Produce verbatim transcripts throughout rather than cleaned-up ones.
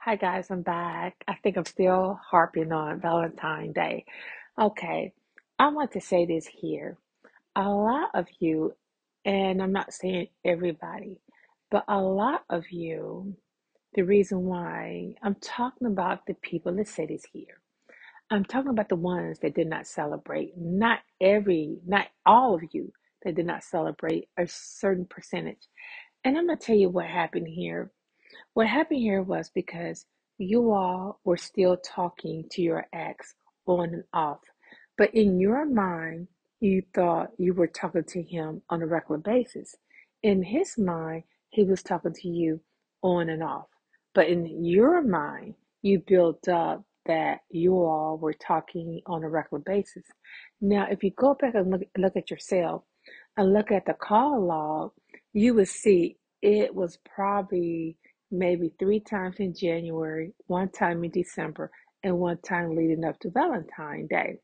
Hi guys, I'm back. I think I'm still harping on Valentine's Day. Okay, I want to say this here. A lot of you, and I'm not saying everybody, but a lot of you, the reason why I'm talking about the people, let's say this here. I'm talking about the ones that did not celebrate. Not every, not all of you that did not celebrate a certain percentage. And I'm going to tell you what happened here. What happened here was because you all were still talking to your ex on and off. But in your mind, you thought you were talking to him on a regular basis. In his mind, he was talking to you on and off. But in your mind, you built up that you all were talking on a regular basis. Now, if you go back and look, look at yourself and look at the call log, you would see it was probably maybe three times in January, one time in December, and one time leading up to Valentine's Day.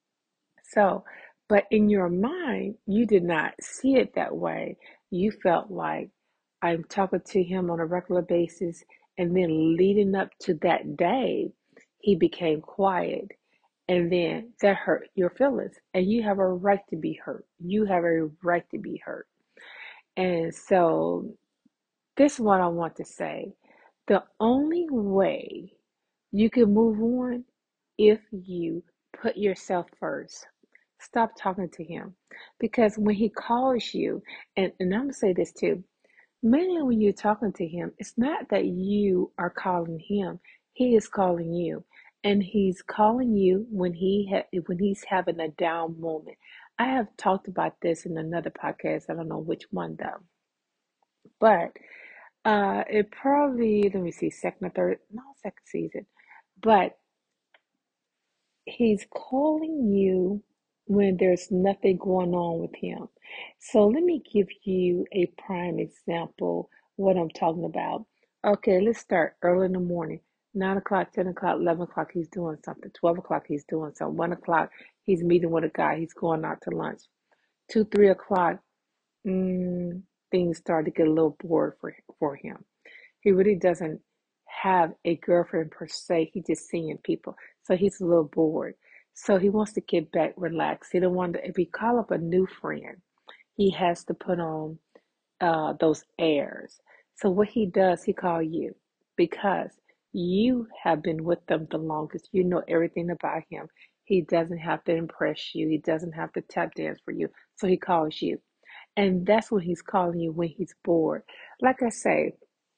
So, but in your mind, you did not see it that way. You felt like I'm talking to him on a regular basis, and then leading up to that day, he became quiet. And then that hurt your feelings. And you have a right to be hurt. You have a right to be hurt. And so this is what I want to say. The only way you can move on if you put yourself first. Stop talking to him. Because when he calls you, and, and I'm going to say this too, mainly when you're talking to him, it's not that you are calling him, he is calling you. And he's calling you when he ha- when he's having a down moment. I have talked about this in another podcast. I don't know which one though. But uh, it probably, let me see, second or third, no, second season. But he's calling you when there's nothing going on with him. So let me give you a prime example what I'm talking about. Okay, let's start early in the morning. Nine o'clock, ten o'clock, eleven o'clock, he's doing something. Twelve o'clock, he's doing something. One o'clock, he's meeting with a guy. He's going out to lunch. Two, three o'clock, mm, things start to get a little bored for for him. He really doesn't have a girlfriend per se. He's just seeing people. So he's a little bored. So he wants to get back relaxed. He don't want to, if he call up a new friend, he has to put on uh, those airs. So what he does, he call you because you have been with them the longest. You know everything about him. He doesn't have to impress you. He doesn't have to tap dance for you. So he calls you. And that's when he's calling you when he's bored. Like I say,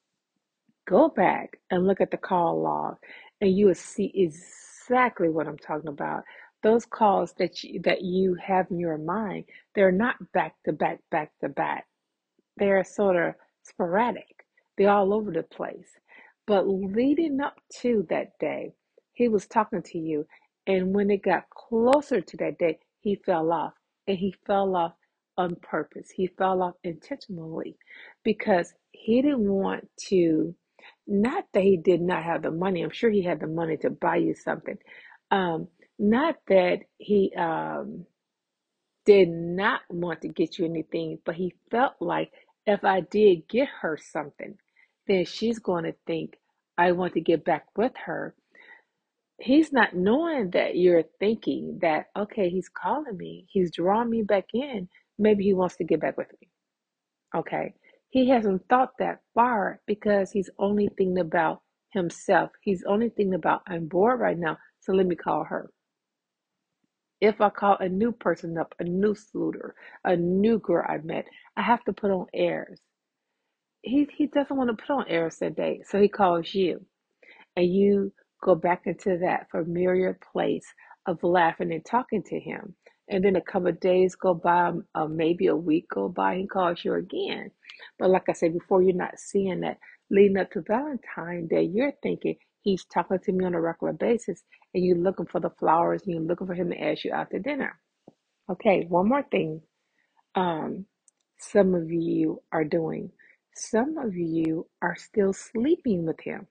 go back and look at the call log and you will see exactly what I'm talking about. Those calls that you, that you have in your mind, they're not back to back, back to back. They're sort of sporadic. They're all over the place. But leading up to that day, he was talking to you. And when it got closer to that day, he fell off. And he fell off on purpose. He fell off intentionally because he didn't want to, not that he did not have the money. I'm sure he had the money to buy you something. Um, not that he um, did not want to get you anything, but he felt like if I did get her something, then she's going to think I want to get back with her. He's not knowing that you're thinking that, okay, he's calling me, he's drawing me back in. Maybe he wants to get back with me. Okay. He hasn't thought that far because he's only thinking about himself. He's only thinking about, I'm bored right now, so let me call her. If I call a new person up, a new suitor, a new girl I met, I have to put on airs. He he doesn't want to put on airs that day, so he calls you, and you go back into that familiar place of laughing and talking to him. And then a couple of days go by, uh, maybe a week go by, he calls you again. But like I said before, you're not seeing that. Leading up to Valentine's Day, you're thinking he's talking to me on a regular basis, and you're looking for the flowers, and you're looking for him to ask you out to dinner. Okay, one more thing. Um, some of you are doing. Some of you are still sleeping with him.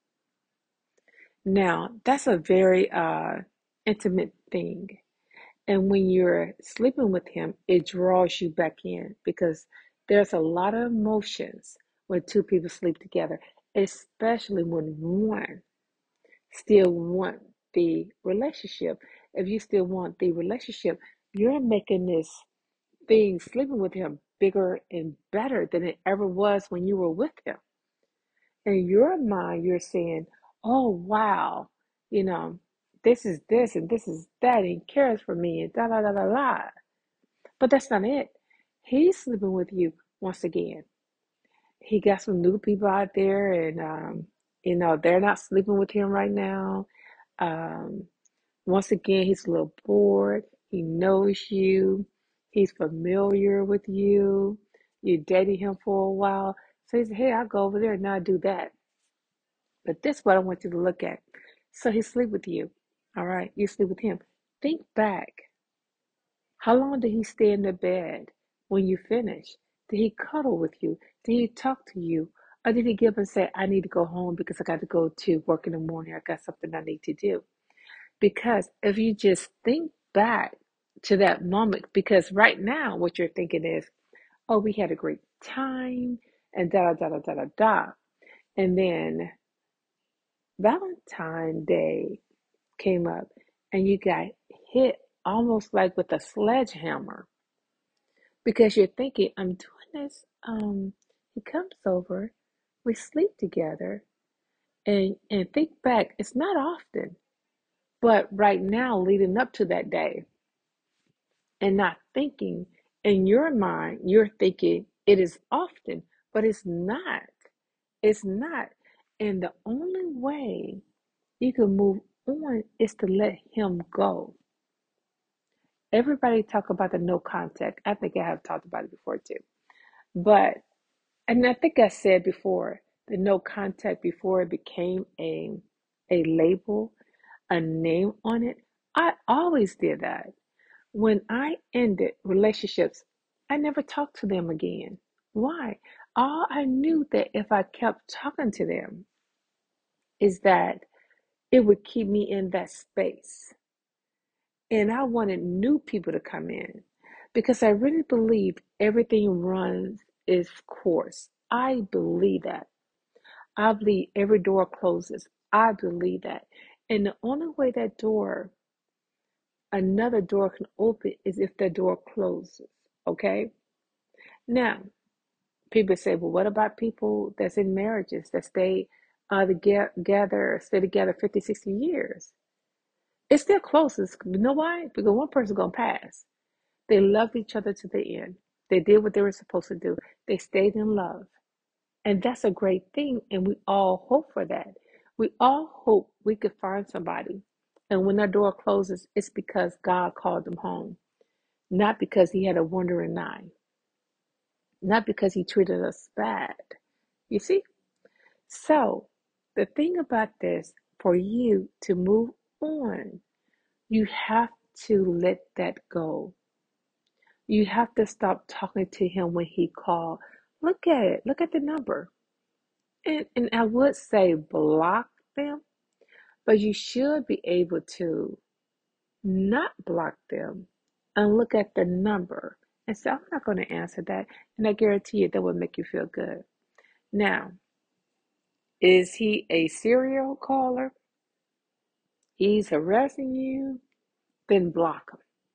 Now, that's a very uh, intimate thing. And when you're sleeping with him, it draws you back in because there's a lot of emotions when two people sleep together. especially when one still want the relationship. If you still want the relationship, you're making this thing, sleeping with him, bigger and better than it ever was when you were with him. In your mind, you're saying, oh, wow, you know, this is this and this is that, and he cares for me, and da da da da da. But that's not it. He's sleeping with you once again. He got some new people out there, and, um, you know, they're not sleeping with him right now. Um, Once again, he's a little bored. He knows you. He's familiar with you. You dated him for a while. So he said, hey, I'll go over there and not do that. But this is what I want you to look at. So he sleep with you. All right. You sleep with him. Think back. How long did he stay in the bed when you finished? Did he cuddle with you? Did he talk to you? Or did he get up and say, I need to go home because I got to go to work in the morning. I got something I need to do. Because if you just think back to that moment, because right now what you're thinking is, oh, we had a great time and da da da da da da. And then Valentine's Day came up and you got hit almost like with a sledgehammer because you're thinking, I'm doing this. Um, he comes over, we sleep together, and and think back, it's not often, but right now, leading up to that day, and not thinking in your mind, you're thinking it is often, but it's not. It's not. And the only way you can move on is to let him go. Everybody talk about the no contact. I think I have talked about it before too. But and I think I said before the no contact before it became a a label, a name on it. I always did that. When I ended relationships, I never talked to them again. Why? All I knew that if I kept talking to them is that it would keep me in that space. And I wanted new people to come in because I really believe everything runs its course. I believe that. I believe every door closes. I believe that. And the only way that door, another door can open is if the door closes. Okay? Now, people say, well, what about people that's in marriages that stay uh, together, stay together fifty, sixty years? It's still closest. You know why? Because one person's going to pass. They loved each other to the end. They did what they were supposed to do. They stayed in love. And that's a great thing. And we all hope for that. We all hope we could find somebody. And when that door closes, it's because God called them home, not because he had a wandering eye, not because he treated us bad. You see? So, the thing about this, for you to move on, you have to let that go. You have to stop talking to him when he called. Look at it. Look at the number. And, and I would say block them, but you should be able to not block them and look at the number and say, I'm not going to answer that. And I guarantee you that will make you feel good. Now, is he a serial caller? He's harassing you? Then block him.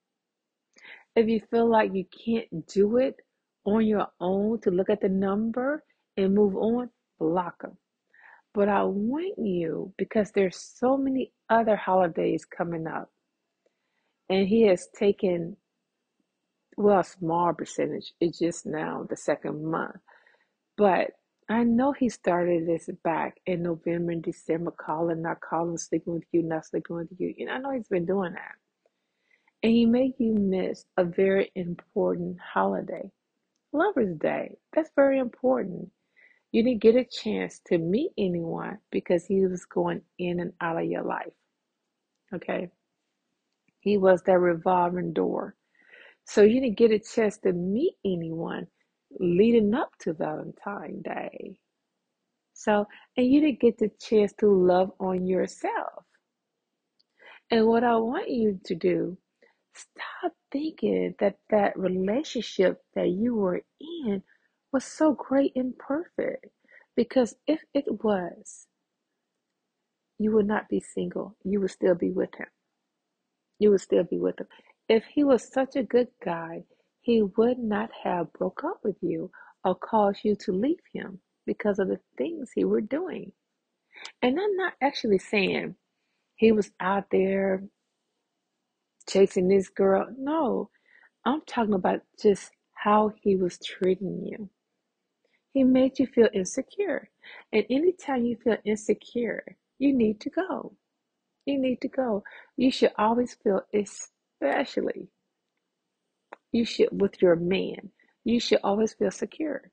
If you feel like you can't do it on your own to look at the number and move on, block him. But I want you, because there's so many other holidays coming up, and he has taken, well, a small percentage. It's just now the second month. But I know he started this back in November and December, calling, not calling, sleeping with you, not sleeping with you. You know, I know he's been doing that. And he made you miss a very important holiday. Lover's Day. That's very important. You didn't get a chance to meet anyone because he was going in and out of your life. Okay? He was that revolving door. So you didn't get a chance to meet anyone leading up to Valentine's Day. So, and you didn't get the chance to love on yourself. And what I want you to do, stop thinking that that relationship that you were in was so great and perfect. Because if it was, you would not be single. You would still be with him. You would still be with him. If he was such a good guy, he would not have broke up with you or caused you to leave him because of the things he were doing. And I'm not actually saying he was out there chasing this girl. No, I'm talking about just how he was treating you. He made you feel insecure. And anytime you feel insecure, you need to go. You need to go. You should always feel, especially you should with your man, you should always feel secure.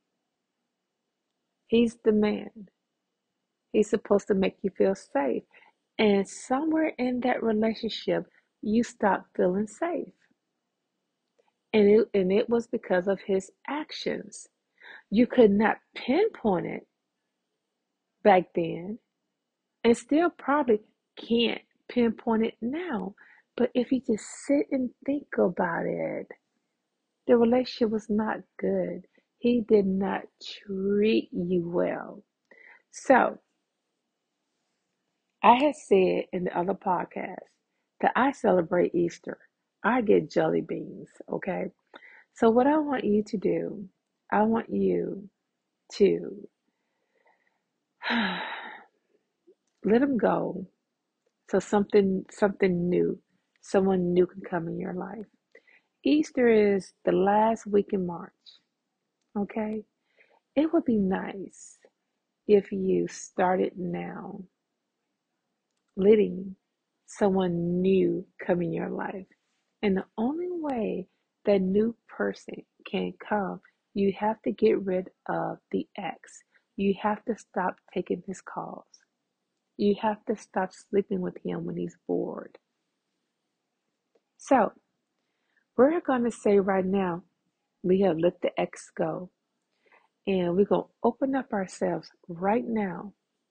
He's the man. He's supposed to make you feel safe. And somewhere in that relationship, you stop feeling safe. And it, and it was because of his actions. You could not pinpoint it back then, and still probably can't pinpoint it now. But if you just sit and think about it, the relationship was not good. He did not treat you well. So, I had said in the other podcast that I celebrate Easter. I get jelly beans, okay? So, what I want you to do, I want you to let them go so something something new, someone new can come in your life. Easter is the last week in March, okay? It would be nice if you started now letting someone new come in your life. And the only way that new person can come, you have to get rid of the ex. You have to stop taking his calls. You have to stop sleeping with him when he's bored. So, we're going to say right now, we have let the ex go. And we're going to open up ourselves right now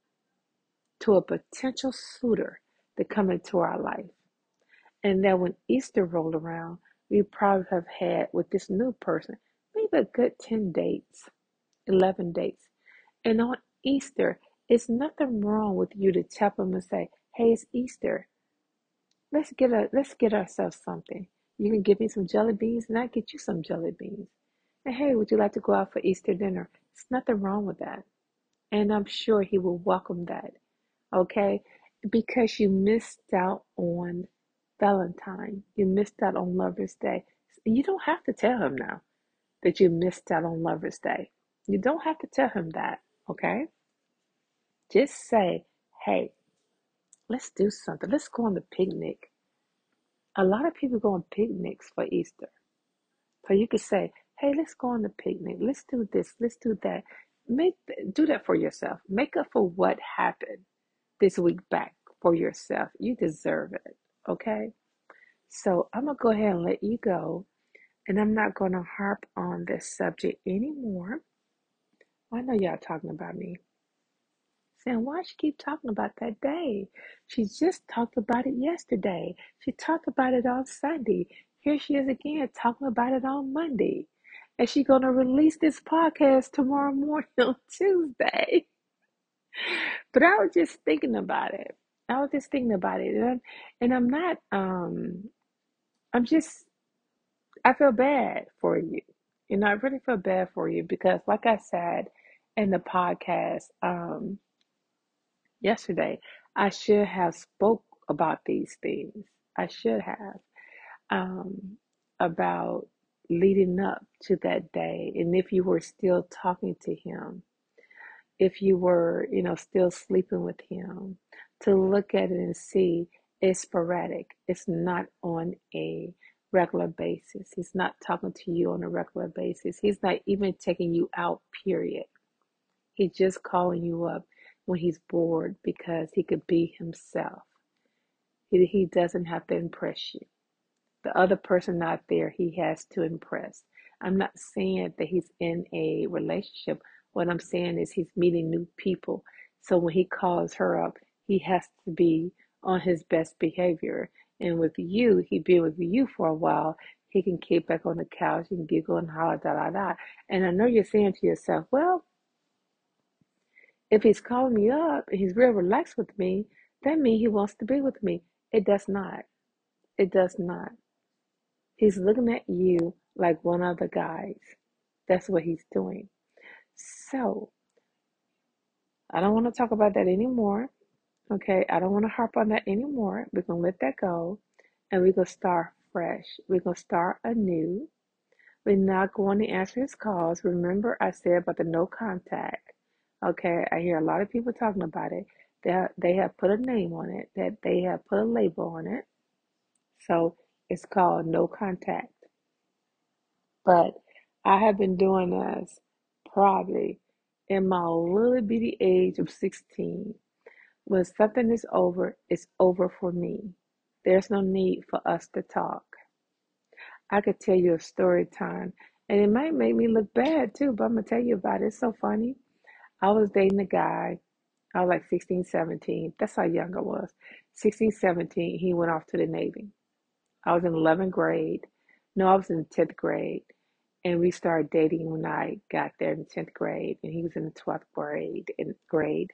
to a potential suitor to come into our life. And that when Easter rolled around, we probably have had with this new person maybe a good ten dates, eleven dates. And on Easter, it's nothing wrong with you to tap them and say, hey, it's Easter. Let's get a let's get ourselves something. You can give me some jelly beans and I get you some jelly beans. And hey, would you like to go out for Easter dinner? There's nothing wrong with that. And I'm sure he will welcome that. Okay? Because you missed out on Valentine. You missed out on Lover's Day. You don't have to tell him now that you missed out on Lover's Day. You don't have to tell him that. Okay? Just say, hey, let's do something. Let's go on the picnic. A lot of people go on picnics for Easter. So you could say, hey, let's go on the picnic. Let's do this. Let's do that. Make do that for yourself. Make up for what happened this week back for yourself. You deserve it. Okay? So I'm gonna go ahead and let you go. And I'm not gonna harp on this subject anymore. I know y'all talking about me. Saying, why she keep talking about that day? She just talked about it yesterday. She talked about it on Sunday. Here she is again talking about it on Monday. And she's gonna release this podcast tomorrow morning on Tuesday. But I was just thinking about it. I was just thinking about it. And I'm, and I'm not um I'm just I feel bad for you. You know, I really feel bad for you because like I said in the podcast, um, yesterday, I should have spoke about these things. I should have um, about leading up to that day, and if you were still talking to him, if you were, you know, still sleeping with him, to look at it and see it's sporadic. It's not on a regular basis. He's not talking to you on a regular basis. He's not even taking you out, period. He's just calling you up when he's bored because he could be himself. He, he doesn't have to impress you. The other person out there, he has to impress. I'm not saying that he's in a relationship. What I'm saying is he's meeting new people. So when he calls her up, he has to be on his best behavior. And with you, he been with you for a while. He can keep back on the couch and giggle and holler, da da da. And I know you're saying to yourself, well, If he's calling me up and he's real relaxed with me, that means he wants to be with me. It does not. It does not. He's looking at you like one of the guys. That's what he's doing. So I don't want to talk about that anymore. Okay, I don't want to harp on that anymore. We're gonna let that go and we're gonna start fresh. We're gonna start anew. We're not going to answer his calls. Remember, I said about the no contact. Okay, I hear a lot of people talking about it. They have, they have put a name on it, that they have put a label on it. So it's called no contact. But I have been doing this probably in my little bitty age of sixteen. When something is over, it's over for me. There's no need for us to talk. I could tell you a story time, and it might make me look bad too, but I'm gonna tell you about it. It's so funny. I was dating a guy. I was like sixteen, seventeen. That's how young I was. sixteen, seventeen, he went off to the Navy. I was in eleventh grade. No, I was in tenth grade. And we started dating when I got there in tenth grade, and he was in the twelfth grade. In grade,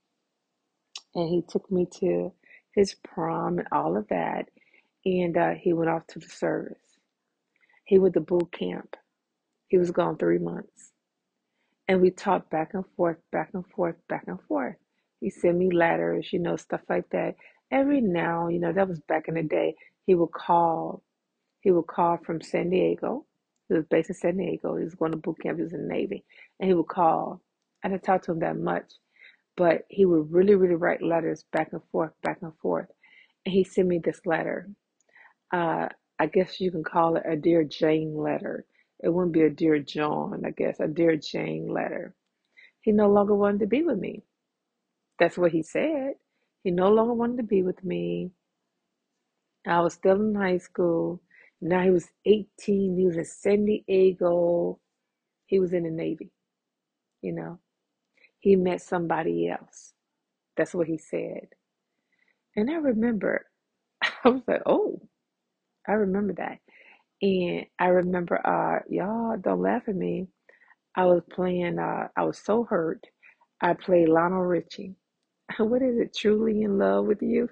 and he took me to his prom and all of that. And uh, he went off to the service. He went to boot camp. He was gone three months. And we talked back and forth, back and forth, back and forth. He sent me letters, you know, stuff like that. Every now, you know, that was back in the day. He would call. He would call from San Diego. He was based in San Diego. He was going to boot camp. He was in the Navy. And he would call. I didn't talk to him that much, but he would really, really write letters back and forth, back and forth. And he sent me this letter. Uh, I guess you can call it a Dear Jane letter. It wouldn't be a Dear John, I guess, a Dear Jane letter. He no longer wanted to be with me. That's what he said. He no longer wanted to be with me. I was still in high school. Now he was eighteen. He was in San Diego. He was in the Navy, you know. He met somebody else. That's what he said. And I remember, I was like, oh, I remember that. And I remember, uh, y'all don't laugh at me. I was playing, uh, I was so hurt. I played Lionel Richie. What is it? Truly in love with you?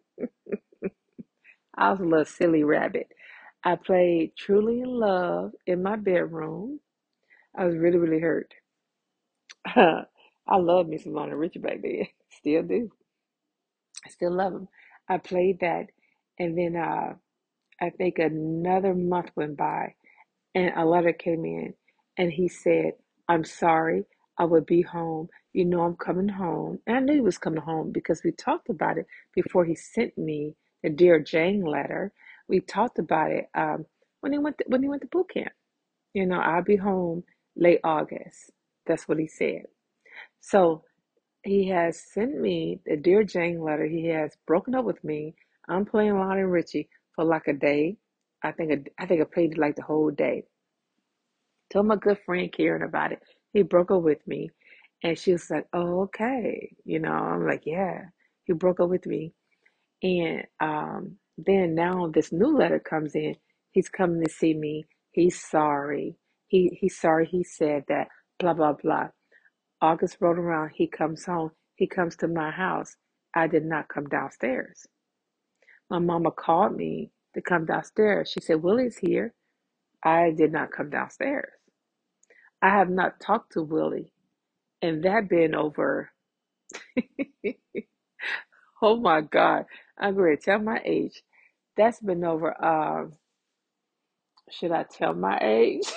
I was a little silly rabbit. I played Truly in Love in my bedroom. I was really, really hurt. I love me some Lionel Richie back then. Still do. I still love him. I played that, and then uh, I think another month went by, and a letter came in, and he said, I'm sorry, I will be home. You know I'm coming home. And I knew he was coming home because we talked about it before he sent me the Dear Jane letter. We talked about it um, when he went to, when he went to boot camp. You know, I'll be home late August. That's what he said. So he has sent me the Dear Jane letter. He has broken up with me. I'm playing Lionel Richie for like a day. I think a, I think I played it like the whole day. Told my good friend Karen about it. He broke up with me. And she was like, oh, okay. You know, I'm like, yeah, he broke up with me. And um, then now this new letter comes in. He's coming to see me. He's sorry. He he's sorry he said that, blah, blah, blah. August rolled around. He comes home. He comes to my house. I did not come downstairs. My mama called me to come downstairs. She said, Willie's here. I did not come downstairs. I have not talked to Willie, and that been over. Oh my God, I'm going to tell my age. That's been over. Um, should I tell my age?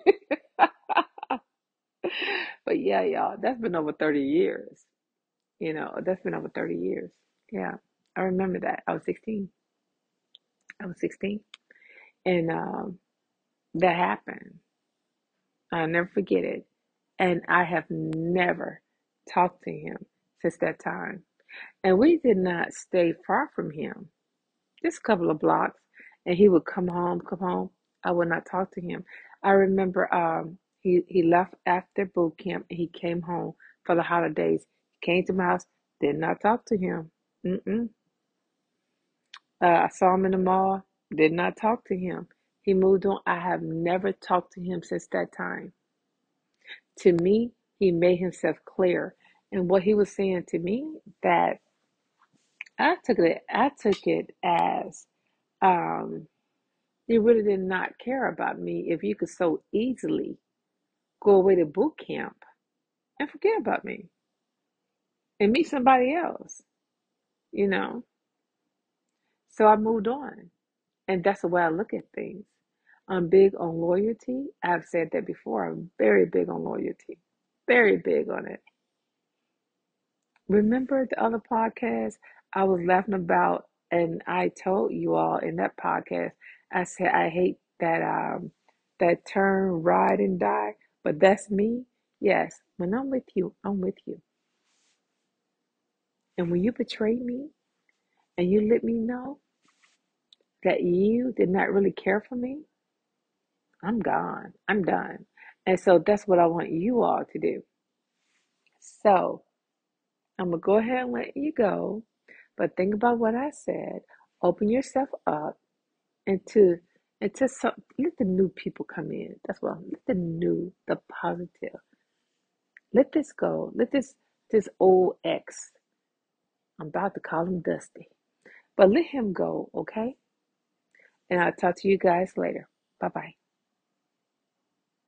But yeah, y'all, that's been over thirty years. You know, that's been over thirty years. Yeah, I remember that. I was sixteen. I was sixteen, and um, that happened. I'll never forget it. And I have never talked to him since that time. And we did not stay far from him, just a couple of blocks. And he would come home, come home. I would not talk to him. I remember um, he, he left after boot camp and he came home for the holidays. He came to my house, did not talk to him. Mm-mm. Uh, I saw him in the mall, did not talk to him. He moved on. I have never talked to him since that time. To me, he made himself clear. And what he was saying to me, that I took it I took it as, um you really did not care about me if you could so easily go away to boot camp and forget about me and meet somebody else, you know. So I moved on. And that's the way I look at things. I'm big on loyalty. I've said that before. I'm very big on loyalty. Very big on it. Remember the other podcast I was laughing about, and I told you all in that podcast, I said I hate that um that term ride and die, but that's me. Yes, when I'm with you, I'm with you. And when you betray me and you let me know that you did not really care for me, I'm gone. I'm done. And so that's what I want you all to do. So I'm going to go ahead and let you go. But think about what I said. Open yourself up into into some, let the new people come in. That's what let the new, the positive. Let this go. Let this this old ex. I'm about to call him Dusty. But let him go, okay? And I'll talk to you guys later. Bye bye.